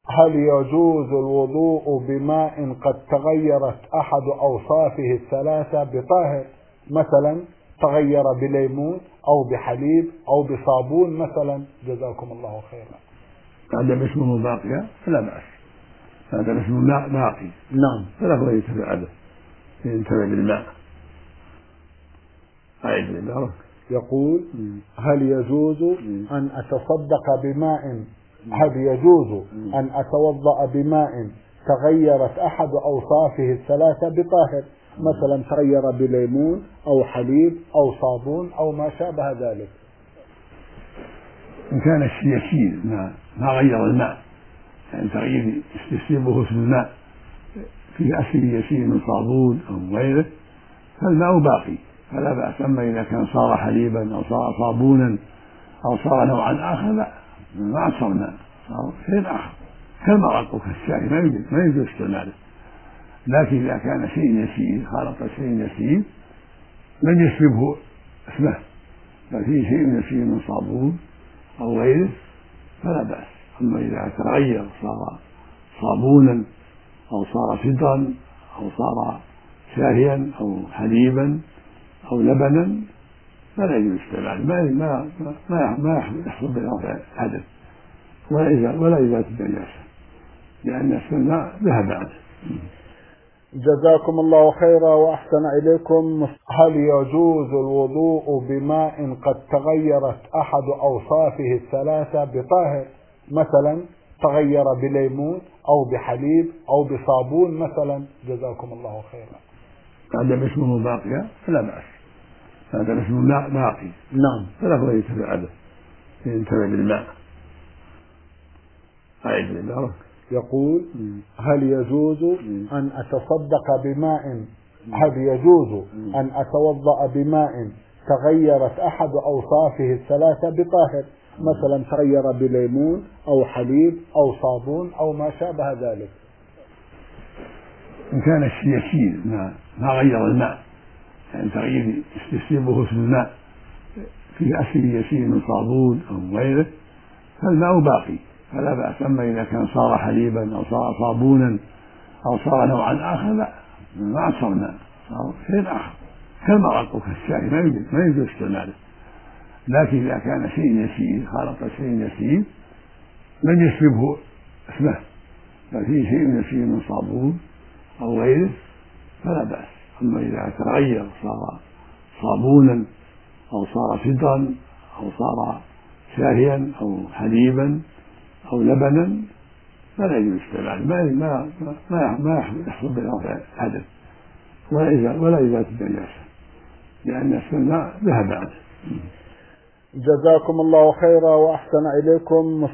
هل يجوز الوضوء بماء قد تغيرت أحد أوصافه الثلاثة بطاهر، مثلا تغير بليمون أو بحليب أو بصابون مثلا؟ جزاكم الله خيرا. هذا اسمه باقي فلا بأس، هذا اسمه ماء باقي نعم، فله أن ينتفع به، ينتفع بالماء. أعيد العبارة. يقول هل يجوز أن أتصدق بماء، هل يجوز أن أتوضأ بماء تغيرت أحد أوصافه الثلاثة بطاهر، مثلا تغير بليمون أو حليب أو صابون أو ما شابه ذلك؟ إن كان الشيء يسير ما غير الماء، يعني تغيير يسيبه اسم الماء في أثر يسير من صابون أو غيره فالماء باقي فلا بأس. أما إذا كان صار حليبا أو صار صابونا أو صار نوعا آخر لا، ما صار ماء، صار شيء آخر كالمرق وكالشاي ما يجوز استعماله. لكن إذا كان شيء يسير خالط شيء يسير لم يسببه اسمه بل فيه شيء يسير من صابون أو غيره فلا بأس. أما إذا تغير صار صابونا أو صار سدرا أو صار شاهيا أو حليبا أو لبنا فلا يجوز استعماله، ما يحصل برفع الحدث ولا إزالة النجاسة، لأن الماء ذهب عنه. جزاكم الله خيرا وأحسن إليكم. هل يجوز الوضوء بماء قد تغيرت أحد أوصافه الثلاثة بطاهر، مثلا تغير بليمون أو بحليب أو بصابون مثلا؟ جزاكم الله خيرا. هذا اسمه باقي فلا بأس، هذا اسمه ماء باقي نعم، فله أن ينتفع به، ينتفع بالماء. أعيد العبارة. يقول هل يجوز أن أتصدق بماء، هل يجوز أن أتوضأ بماء تغيرت أحد أوصافه الثلاثة بطاهر، مثلا تغير بليمون أو حليب أو صابون أو ما شابه ذلك؟ إن كان الشيء يسير ما غير الماء، يعني تغيير يسيبه اسم الماء في أثر يسير من صابون أو غيره فالماء باقي فلا بأس. أما إذا كان صار حليبا أو صار صابونا أو صار نوعا آخر لا، ما صار ماء، صار شيء آخر كالمرق وكالشاي ما يجوز استعماله. لكن إذا كان شيء يسير خالط شيء يسير لم يسببه اسمه بل فيه شيء يسير من صابون أو غيره فلا بأس. أما إذا تغير صار صابونا أو صار سدرا أو صار شاهيا أو حليبا أو لبنا فلا يجوز استعماله، ما يحصل برفع الحدث ولا إزالة النجاسة، لأن الماء ذهب عنه. جزاكم الله خيرا وأحسن إليكم.